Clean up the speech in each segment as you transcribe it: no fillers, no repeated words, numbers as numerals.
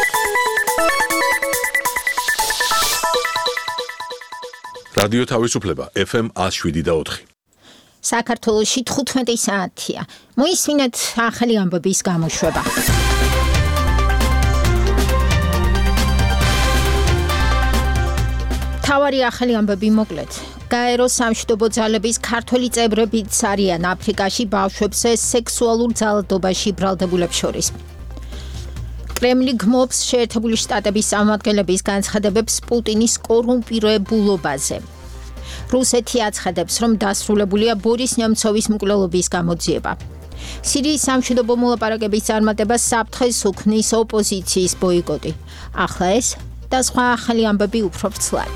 რადიო თავისუფლება FM 107.4. საქართველოში 15 საათია. მოისმინეთ ახალი ამბების გამოშვება. თავარი ახალი ამბები მოკლედ. გაეროს სამშვიდობო ძალების ქართველი წევრებიც არიან აფრიკაში ბავშვებს სექსუალურ ძალადობაში ბრალდებულებს შორის. კრემლი გმობს შეერთებული შტატების წარმომადგენლების განცხადებებს პუტინის კორუმპირებულობაზე. რუსეთი აცხადებს, რომ დასრულებულია ბორის ნემცოვის მკვლელობის გამოძიება. სირიის სამშვიდობო მოლაპარაკების წარმატება საფრთხეს უქმნის ოპოზიციის ბოიკოტი. ახლა ეს და სხვა ახალი ამბები უფრო ვრცლად.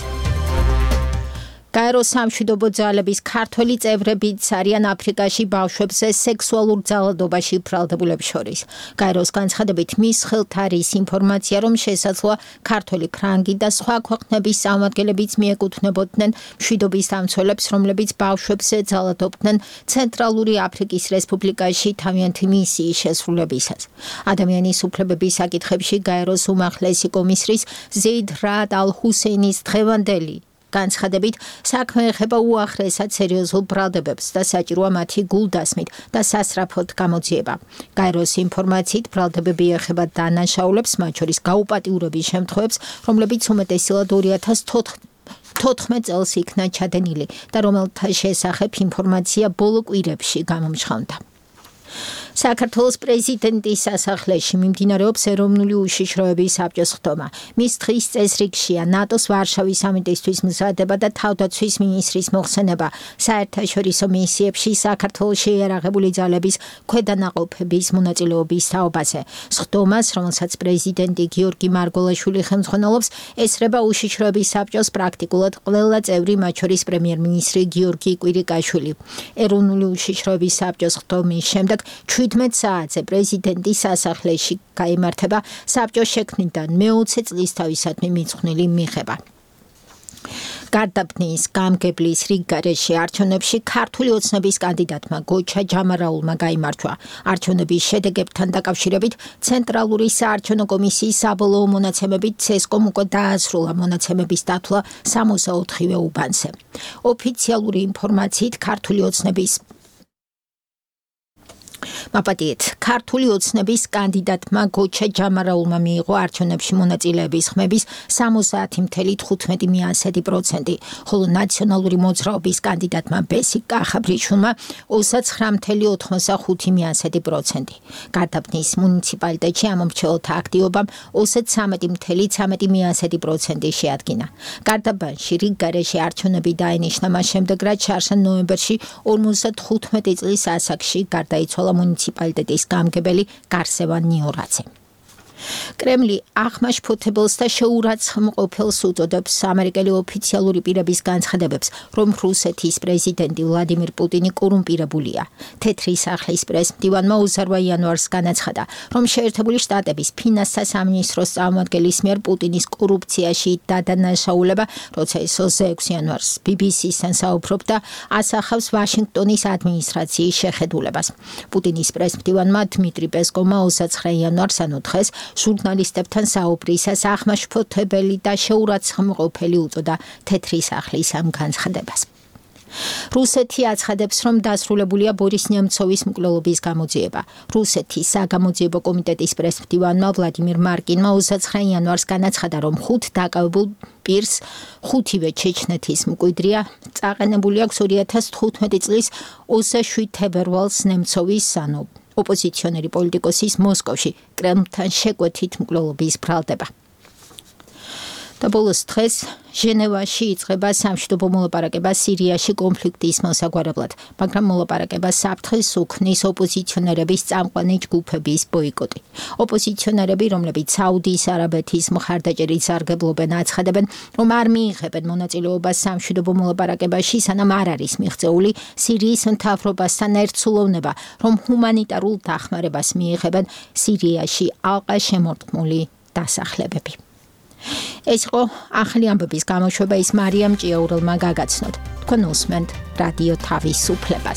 გაეროს სამშვიდობო ძალების ქართველი წევრებიც არიან აფრიკაში ბავშვებს სექსუალურ ძალადობაში ბრალდებულებს შორის. გაეროს განცხადებით მის ხელთ არის ინფორმაცია, რომ შესაძლოა ქართველი ფრანგი და სხვა ქვეყნების წარმომადგენლებიც მიეკუთვნებოდნენ მშვიდობის დამცველებს, რომლებიც ბავშვებს ძალადობდნენ ცენტრალური აფრიკის რესპუბლიკაში თავიანთი მისიის შესრულებისას. ადამიანის უფლებების საკითხებში გაეროს უმაღლესი კომისრის ზეიდ რაად ალ-ჰუსეინის დღევანდელი განცხადებით საქმე ეხება უახლესად სერიოზულ ბრალდებებს და საჭიროა მათი გულდასმით და სასწრაფოდ გამოძიება. გაეროს ინფორმაციით ბრალდებები ეხება დანაშაულებს, მათ შორის გაუპატიურების შემთხვევებს, რომლებიც უმეტესწილად 2014 წელს იქნა ჩადენილი და რომელთა შესახებ ინფორმაცია ბოლო კვირებში გამომჟღავნდა. საქართველოს პრეზიდენტის სასახლეში მიმდინარეობს ეროვნული უშიშროების საბჭოს ხდომა. მის დღის წესრიგშია ნატოს ვარშავის სამიტისთვის მზადება და თავდაცვის მინისტრის მოხსენება საერთაშორისო მისიებში საქართველოს შეიარაღებული ძალების ქვედანაყოფების მონაწილეობის თაობაზე. ხდომას, რომელსაც პრეზიდენტი გიორგი მარგველაშვილი ხელმძღვანელობს, ესრება უშიშროების საბჭოს პრაქტიკულად ყველა წევრი, მათ შორის პრემიერ-მინისტრი გიორგი კვირიკაშვილი. ეროვნული უშიშროების საბჭოს ხდომის შემდეგ 17 საათზე პრეზიდენტის სასახლეში გაიმართება საბჭოს შექმნიდან მე-20 წლისთავისადმი მიძღვნილი მიღება. გარდაბნის გამგებლის რიგგარეშე არჩევნებში ქართული ოცნების კანდიდატმა გოჩა ჯამარაულმა გაიმარჯვა. არჩევნების შედეგებთან დაკავშირებით ცენტრალური საარჩევნო კომისიის საბოლოო მონაცემებით ცესკომ უკვე დაასრულა მონაცემების დათვლა 64-ვე უბანზე. ოფიციალური ინფორმაციით ქართული ოცნების კანდიდატმა გოჩა ჯამარაულმა მიიღო არჩევნებში მონაწილეების ხმების 70.15%, ხოლო ნაციონალური მოძრაობის კანდიდატმა ბესიკ კახაბრიშვილმა 29.85%. გარდაბნის მუნიციპალიტეტში ამ მრჩეველთა აქტივობამ 23.13% შეადგინა. გარდაბანში რიგგარეშე არჩევნები დაინიშნა მას შემდეგ, რაც შარშან ნოემბერში 55 წლის ასაკში გარდაიცვალა მუნიციპალიტეტის გამგებელი გარსევან ნიორაძე. კრემლი აღმაშფოთებელს და შეურაცხმყოფელს უწოდებს ამერიკელი ოფიციალური პირების განცხადებებს, რომ რუსეთის პრეზიდენტი ვლადიმირ პუტინი კორუმპირებულია. თეთრი სახლის პრეს-მდივანმა 20 იანვარს განაცხადა, რომ შეერთებული შტატების ფინანსთა სამინისტროს წარმომადგენლის მიერ პუტინის კორუფციაში დადანაშაულება, როცა ის 26 იანვარს BBC-სთან საუბრობდა, ასახავს ვაშინგტონის ადმინისტრაციის შეხედულებას. პუტინის პრეს-მდივანმა დმიტრი პესკოვმა 29 იანვარს ანუ დღეს ჟურნალისტებთან საუბრისას აღმაშფოთებელი და შეურაცხმყოფელი უწოდა თეთრი სახლის ამ განცხადებას. რუსეთი აცხადებს, რომ დასრულებულია ბორის ნემცოვის მკვლელობის გამოძიება. რუსეთის საგამოძიებო კომიტეტის პრეს-მდივანმა ვლადიმირ მარკინმა 29 იანვარს განაცხადა, რომ 5 დაკავებულ პირს 5-ვე ჩეჩნეთის მკვიდრია წაყენებული აქვს 2015 წლის 27 თებერვალს ნემცოვის ოპოზიციონერი პოლიტიკოსის მოსკოვში კრემლთან შეკვეთით მკვლელობის ბრალდება. და ბოლოს დღეს ჟენევაში იწყება სამშვიდობო მოლაპარაკება სირიაში კონფლიქტის მოსაგვარებლად, მაგრამ მოლაპარაკებას საფრთხეს უქმნის ოპოზიციონერების წამყვანი ჯგუფების ბოიკოტი. ოპოზიციონერები, რომლებიც საუდის არაბეთის მხარდაჭერით სარგებლობენ, აცხადებენ, რომ არ მიიღებენ მონაწილეობას სამშვიდობო მოლაპარაკებაში, სანამ არ არის მიღწეული სირიის მთავრობასთან ერთსულოვნება, რომ ჰუმანიტარულ დახმარებას მიიღებენ სირიაში ალყაშემორტყმული დასახლებები. ეს იყო ახალი ამბების გამოშვება, ის მარიამ ჭიაურელმა გაგაცნოთ. თქვენ უსმენთ რადიო თავისუფლებას.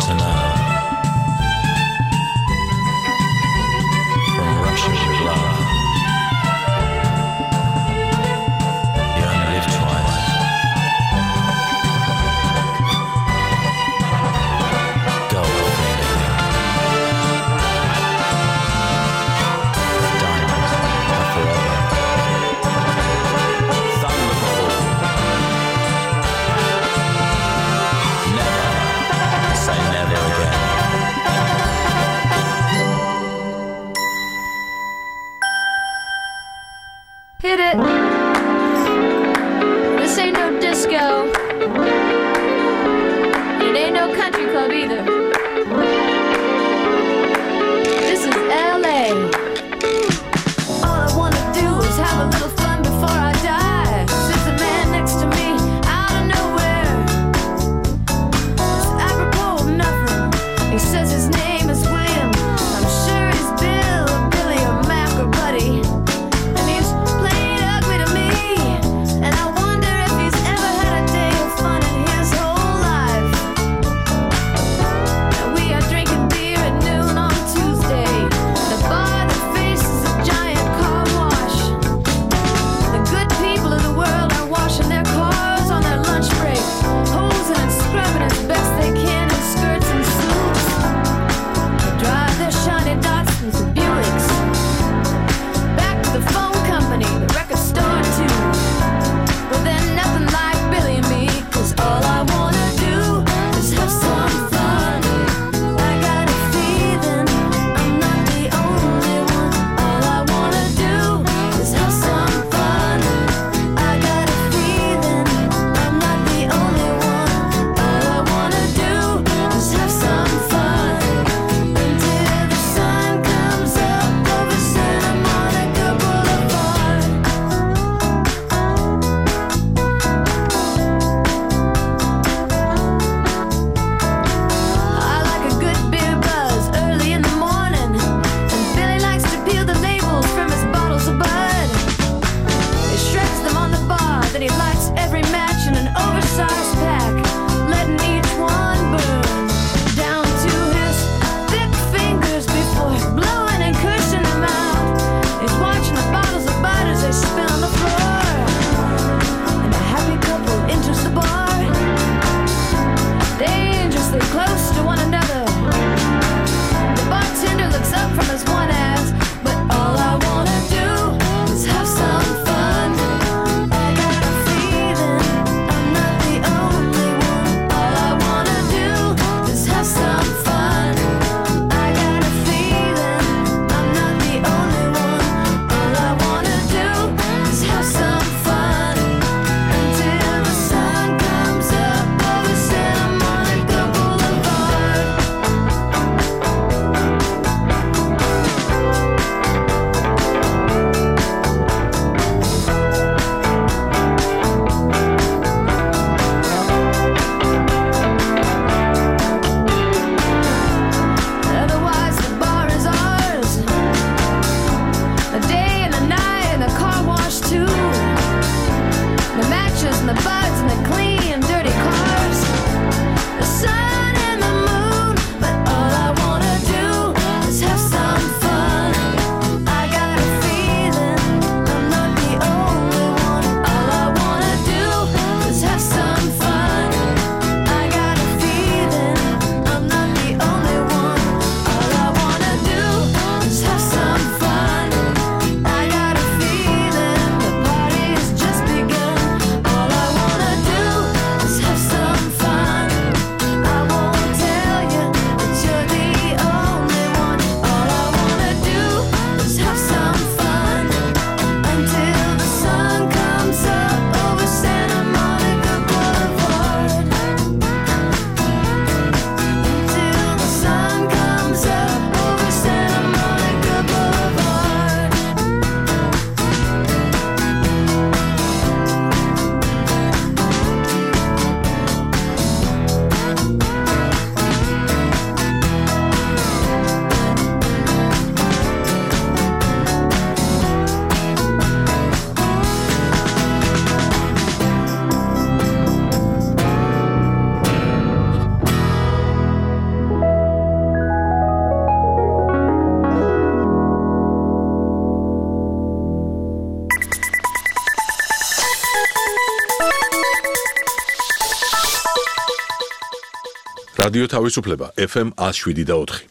to know. From rushes of love, you only live twice. Go, Athena. Diamonds are forever. Thunderbolt. Never say never again. რადიო თავისუფლება FM 107.4.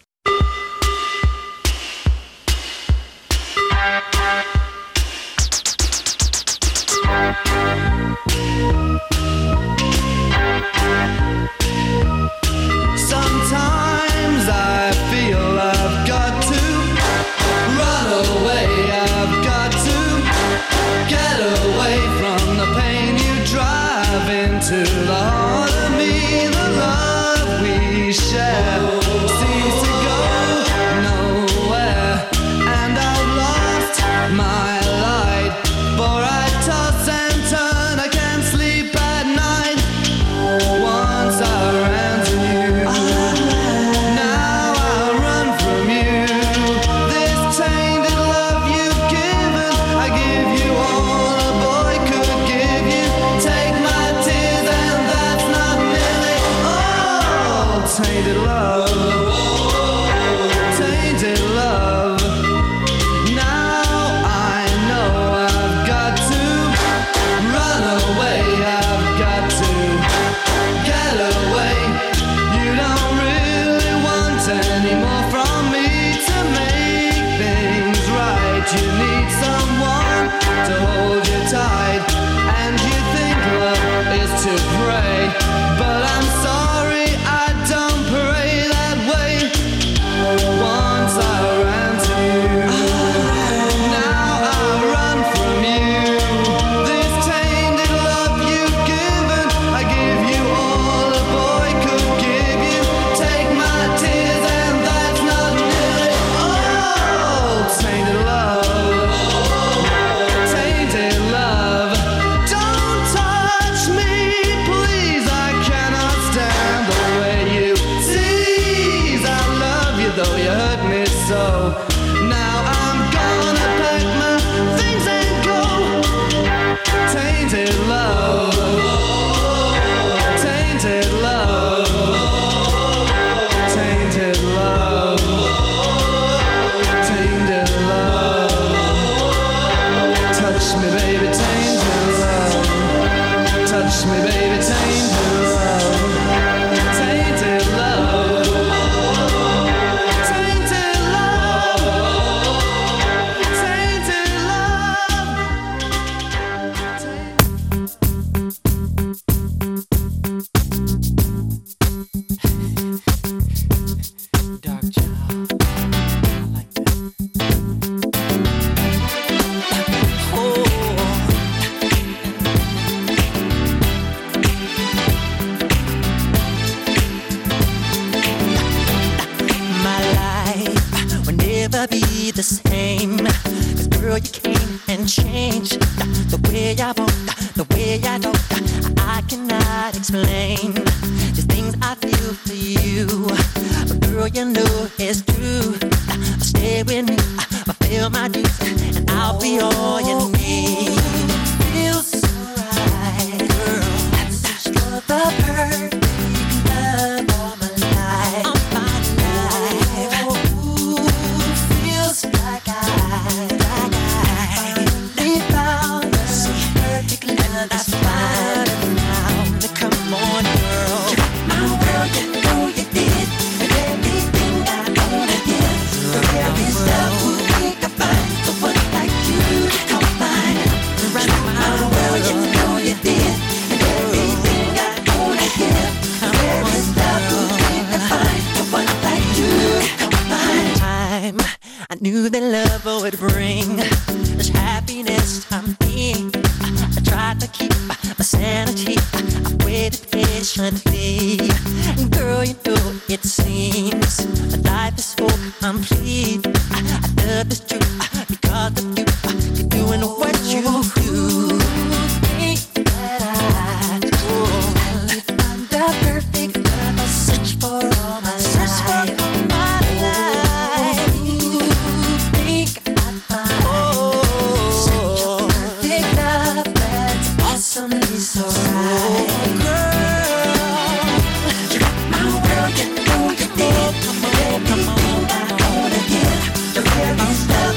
Sometimes I feel I've got to run away, I've got to get away from the pain you drive into the heart of me. The love we share seems to go nowhere, and I've lost my light, for I toss and turn, I can't sleep at night. Once I ran to you, now I run from you. This tainted love you've given, I give you all a boy could give you. Take my tears and that's not nearly all. Tainted love, tainted love. Now I know I've got to run away, I've got to get away. You don't really want any more from me to make things right. You need someone to hold you tight, and you think love is to pray, but I'm sorry, I don't pray that way. Once I ran to you, now I run from you. This tainted love you've given, I give you all a boy could give you. Take my tears and that's not nearly all. Tainted love, tainted love. Don't touch me, please, I cannot stand the way you tease. I love you though you hurt me so. Now I'm gonna pack my things and go. Tainted love, tainted love, tainted love, tainted love. Touch me, baby, tainted love. Touch me, baby, tainted love. Tainted love, tainted love, tainted love. Dark child, I like that. My life will never be the same. 'Cause girl, you came and changed the way I walk, the way I talk. I cannot explain the things I feel for you. But girl, you know it's true. Stay with me, fulfill my dreams, and I'll be all you need. Feels so right, girl. That's the perfect love all my life. All my life. Ooh, feels like I finally found the perfect love that's fine now. Come on, girl. My world, you know you did everything I wanna give. There is love who we can find, so one like you to come find. My world, you know you did everything I wanna give. There is love who we can find, so one like you to come find. Time I knew that love would bring this happiness to me. I tried to keep my sanity. I waited patiently. Girl, you know it seems my life is so complete. I love this truth because of you. You're doing what you do. Think that I find the perfect love. I search for all my life. Think I find such a perfect love that's awesomely so right. Girl, you got my world, you know you did everything I wanna give. The very love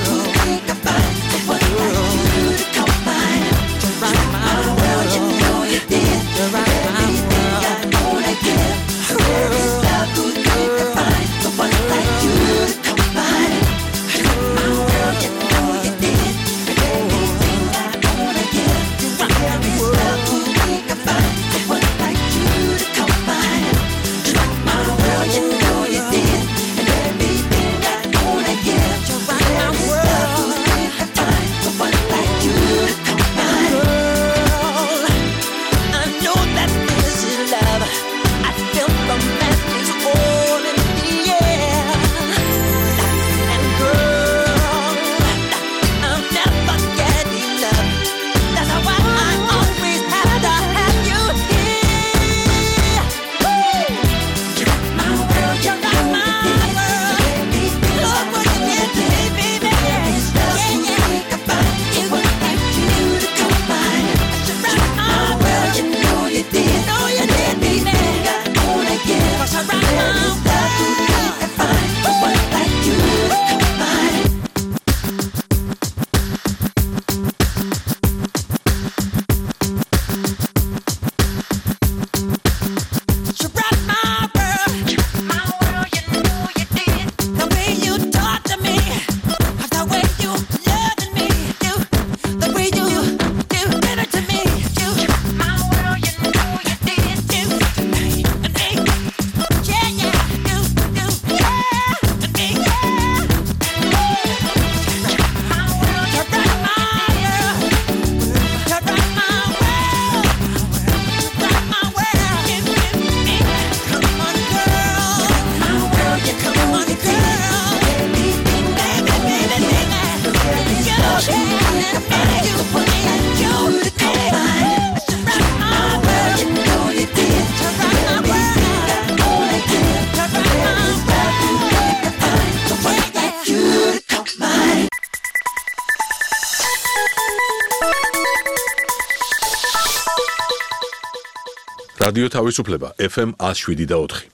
რადიო თავისუფლება FM 107.4.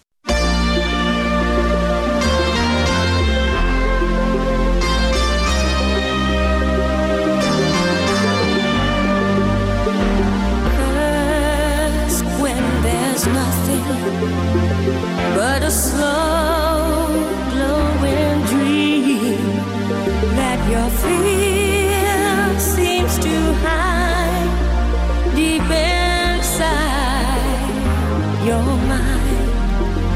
When there's nothing but a slow glowing dream that your fear seems to hide deep inside your mind.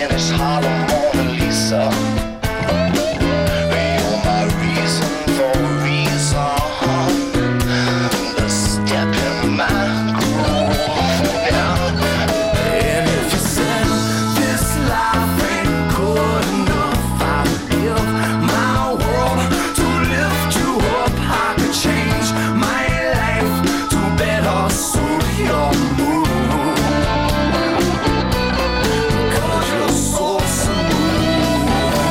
Spanish Harlem Mona Lisa. You're my reason for a reason. The step in my groove now. And if you said this life ain't good enough, I'd give my world to lift you up. I could change my life to better suit your mood. 'Cause you're so smooth.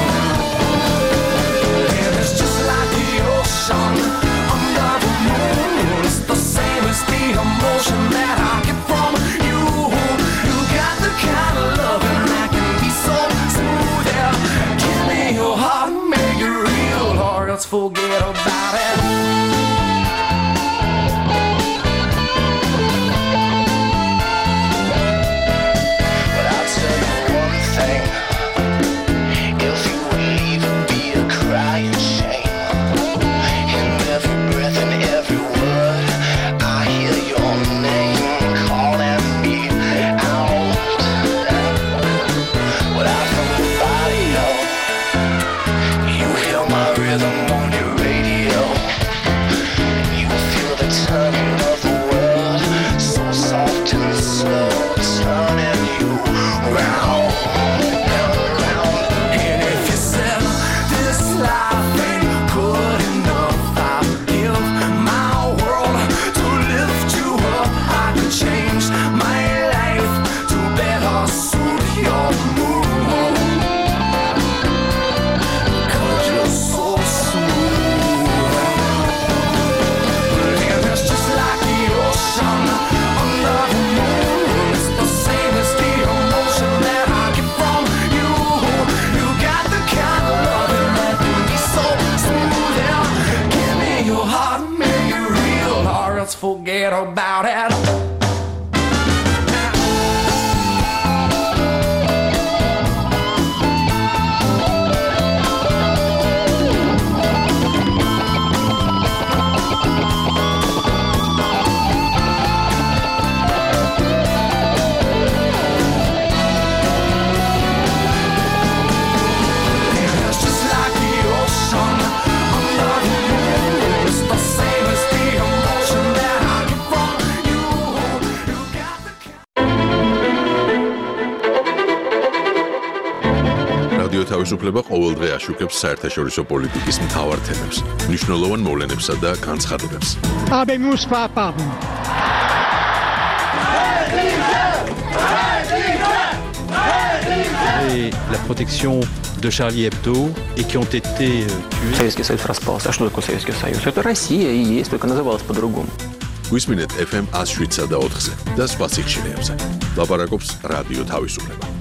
And it's just like the ocean under the moon. It's the same as the emotion that I get from you. You got the kind of loving that can be so smooth. Yeah, give me your heart and make it real, or else forget about it. But I'll tell you one thing. If you would leave, it'd be a crying shame. In every breath and every word, I hear your name calling me out. Without from the body, you hear my rhythm on your radio. You feel the turning of the world, so soft and slow, turning you round and round. And if you said this life ain't good enough, I'd give my world to lift you up. I could change my life to better suit your mood. 'Cause you're so smooth. And it's just like the ocean under the moon. It's the same as the emotion that I get from you. You got the kind of loving that can be so smooth. Yeah, give me your heart and make it real, or else forget about it. It's just like the ocean under the moon. It's the same as the emotion that I get from you. You got the რადიო თავისუფლება ყოველდღე აშუქებს საერთაშორისო პოლიტიკის მთავარ თემებს, მნიშვნელოვან მოვლენებსა და განცხადებებს. Habemus papam. Et la protection de Charlie Hebdo et qui ont été tués. Советский Союз распался. А что такое Советский Союз? Это Россия и есть, только называлась по-другому. გვისმინეთ FM 107 და 4-ზე და სხვა სიხშირეებზე. ლაპარაკობს რადიო თავისუფლება.